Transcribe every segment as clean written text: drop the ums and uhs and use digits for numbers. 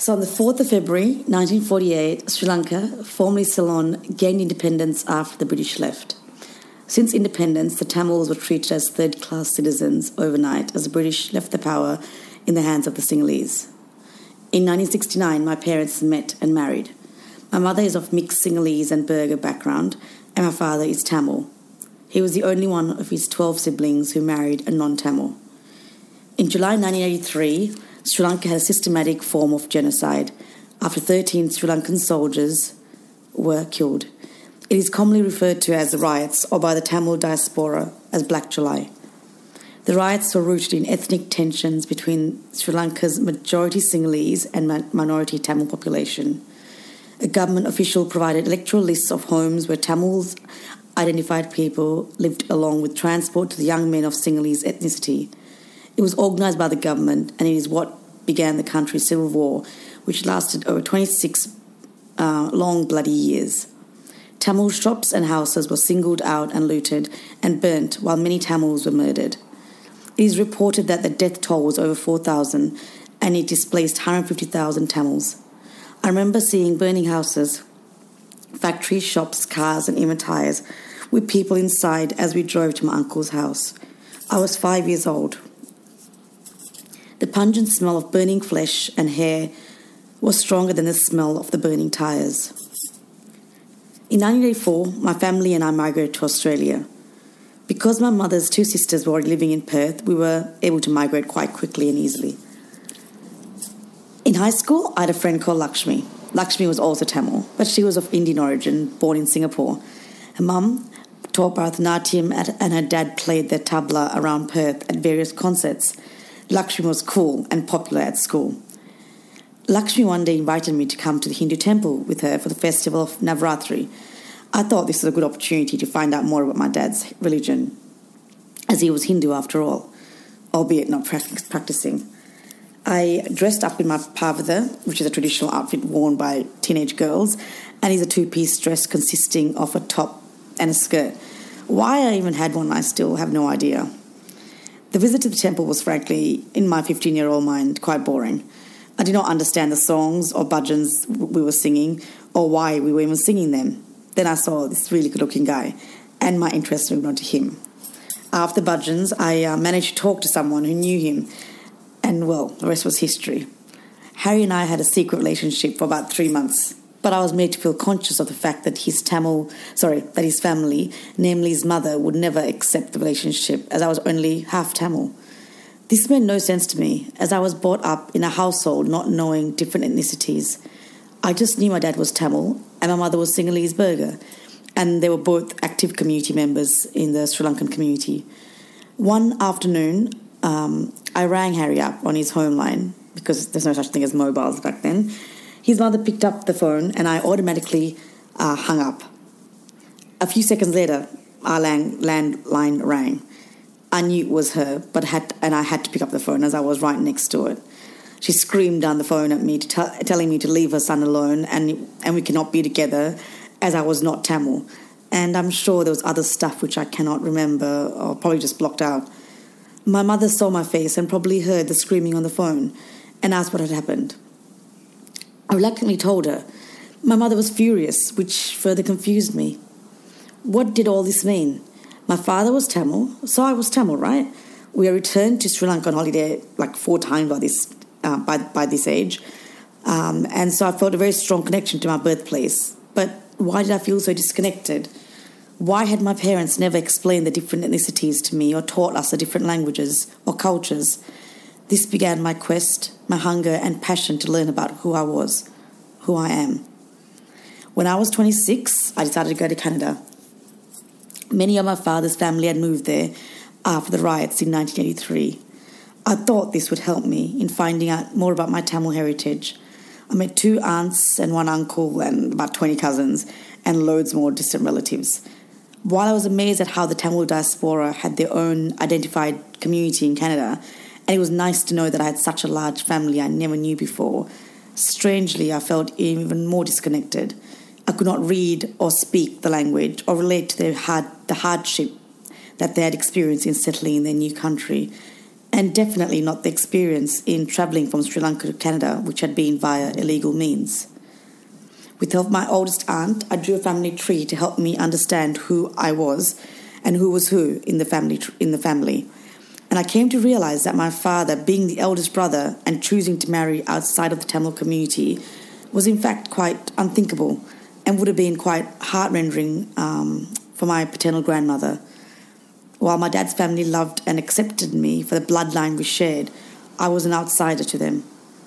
So on the 4th of February 1948, Sri Lanka, formerly Ceylon, gained independence after the British left. Since independence, the Tamils were treated as third-class citizens overnight as the British left the power in the hands of the Sinhalese. In 1969, my parents met and married. My mother is of mixed Sinhalese and Burgher background, and my father is Tamil. He was the only one of his 12 siblings who married a non-Tamil. In July 1983, Sri Lanka had a systematic form of genocide after 13 Sri Lankan soldiers were killed. It is commonly referred to as the riots, or by the Tamil diaspora as Black July. The riots were rooted in ethnic tensions between Sri Lanka's majority Sinhalese and minority Tamil population. A government official provided electoral lists of homes where Tamils identified people lived, along with transport to the young men of Sinhalese ethnicity. It was organised by the government, and it is what began the country's civil war, which lasted over 26 long bloody years. Tamil shops and houses were singled out and looted and burnt, while many Tamils were murdered. It is reported that the death toll was over 4,000, and it displaced 150,000 Tamils. I remember seeing burning houses, factories, shops, cars and even tyres, with people inside as we drove to my uncle's house. I was 5 years old. The pungent smell of burning flesh and hair was stronger than the smell of the burning tyres. In 1984, my family and I migrated to Australia. Because my mother's two sisters were already living in Perth, we were able to migrate quite quickly and easily. In high school, I had a friend called Lakshmi. Lakshmi was also Tamil, but she was of Indian origin, born in Singapore. Her mum taught Bharatanatyam and her dad played their tabla around Perth at various concerts. Lakshmi was cool and popular at school. Lakshmi one day invited me to come to the Hindu temple with her for the festival of Navratri. I thought this was a good opportunity to find out more about my dad's religion, as he was Hindu after all, albeit not practicing. I dressed up in my pavada, which is a traditional outfit worn by teenage girls, and is a two-piece dress consisting of a top and a skirt. Why I even had one, I still have no idea. The visit to the temple was, frankly, in my 15-year-old mind, quite boring. I did not understand the songs or bhajans we were singing or why we were even singing them. Then I saw this really good-looking guy, and my interest moved on to him. After bhajans, I managed to talk to someone who knew him, and, well, the rest was history. Harry and I had a secret relationship for about 3 months, but I was made to feel conscious of the fact that his family, namely his mother, would never accept the relationship, as I was only half Tamil. This made no sense to me, as I was brought up in a household not knowing different ethnicities. I just knew my dad was Tamil and my mother was Sinhalese Burgher, and they were both active community members in the Sri Lankan community. One afternoon, I rang Harry up on his home line, because there's no such thing as mobiles back then. His mother picked up the phone and I automatically hung up. A few seconds later, our landline rang. I knew it was her, I had to pick up the phone as I was right next to it. She screamed down the phone at me, telling me to leave her son alone and we cannot be together, as I was not Tamil. And I'm sure there was other stuff which I cannot remember or probably just blocked out. My mother saw my face and probably heard the screaming on the phone and asked what had happened. I reluctantly told her. My mother was furious, which further confused me. What did all this mean? My father was Tamil, so I was Tamil, right? We had returned to Sri Lanka on holiday like 4 times by this age, and so I felt a very strong connection to my birthplace. But why did I feel so disconnected? Why had my parents never explained the different ethnicities to me or taught us the different languages or cultures? This began my quest, my hunger and passion to learn about who I was, who I am. When I was 26, I decided to go to Canada. Many of my father's family had moved there after the riots in 1983. I thought this would help me in finding out more about my Tamil heritage. I met 2 aunts and 1 uncle and about 20 cousins and loads more distant relatives. While I was amazed at how the Tamil diaspora had their own identified community in Canada, and it was nice to know that I had such a large family I never knew before, strangely I felt even more disconnected. I could not read or speak the language or relate to the hardship that they had experienced in settling in their new country. and definitely not the experience in travelling from Sri Lanka to Canada, which had been via illegal means. With the help of my oldest aunt, I drew a family tree to help me understand who I was and who was who in the family. And I came to realise that my father, being the eldest brother and choosing to marry outside of the Tamil community, was in fact quite unthinkable and would have been quite heart-rending for my paternal grandmother. While my dad's family loved and accepted me for the bloodline we shared, I was an outsider to them.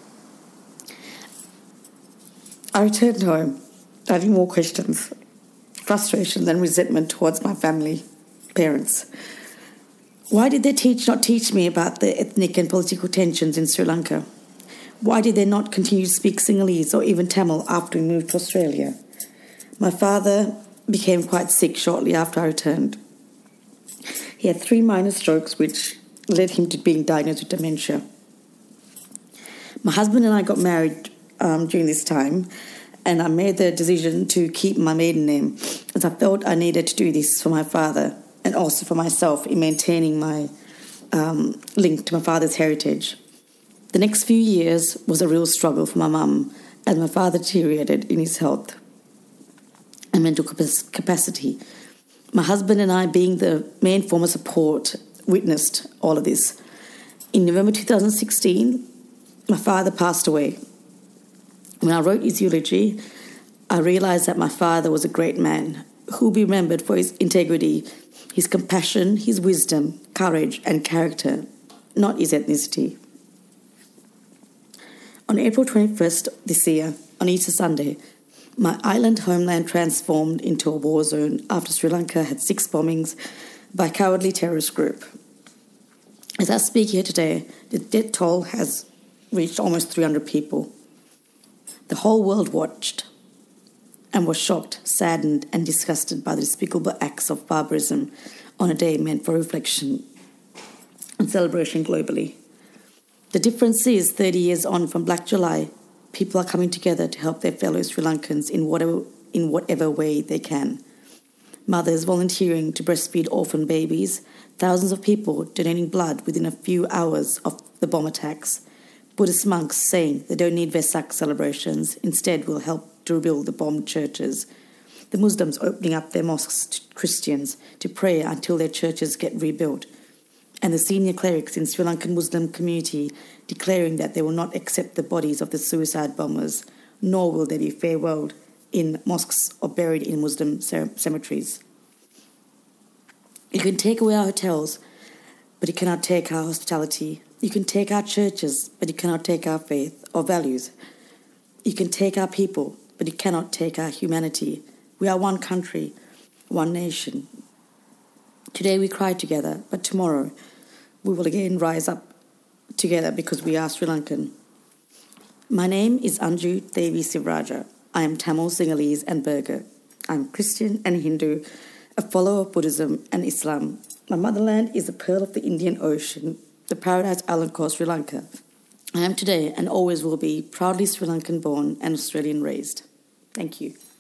I returned home, having more questions, frustration and resentment towards my family, parents. Why did they not teach me about the ethnic and political tensions in Sri Lanka? Why did they not continue to speak Sinhalese or even Tamil after we moved to Australia? My father became quite sick shortly after I returned. He had 3 minor strokes which led him to being diagnosed with dementia. My husband and I got married during this time, and I made the decision to keep my maiden name as I felt I needed to do this for my father and also for myself in maintaining my link to my father's heritage. The next few years was a real struggle for my mum as my father deteriorated in his health and mental capacity. My husband and I, being the main form of support, witnessed all of this. In November 2016, my father passed away. When I wrote his eulogy, I realised that my father was a great man who will be remembered for his integrity, his compassion, his wisdom, courage and character, not his ethnicity. On April 21st this year, on Easter Sunday, my island homeland transformed into a war zone after Sri Lanka had 6 bombings by a cowardly terrorist group. As I speak here today, the death toll has reached almost 300 people. The whole world watched and was shocked, saddened and disgusted by the despicable acts of barbarism on a day meant for reflection and celebration globally. The difference is 30 years on from Black July, people are coming together to help their fellow Sri Lankans in whatever way they can. Mothers volunteering to breastfeed orphan babies, thousands of people donating blood within a few hours of the bomb attacks, Buddhist monks saying they don't need Vesak celebrations, instead will help to rebuild the bombed churches, the Muslims opening up their mosques to Christians to pray until their churches get rebuilt, and the senior clerics in Sri Lankan Muslim community declaring that they will not accept the bodies of the suicide bombers, nor will they be farewelled in mosques or buried in Muslim cemeteries. You can take away our hotels, but you cannot take our hospitality. You can take our churches, but you cannot take our faith or values. You can take our people, but you cannot take our humanity. We are one country, one nation. Today we cry together, but tomorrow we will again rise up together because we are Sri Lankan. My name is Anju Devi Sivaraja. I am Tamil, Sinhalese and Burger. I am Christian and Hindu, a follower of Buddhism and Islam. My motherland is the pearl of the Indian Ocean, the paradise island called Sri Lanka. I am today and always will be proudly Sri Lankan born and Australian raised. Thank you.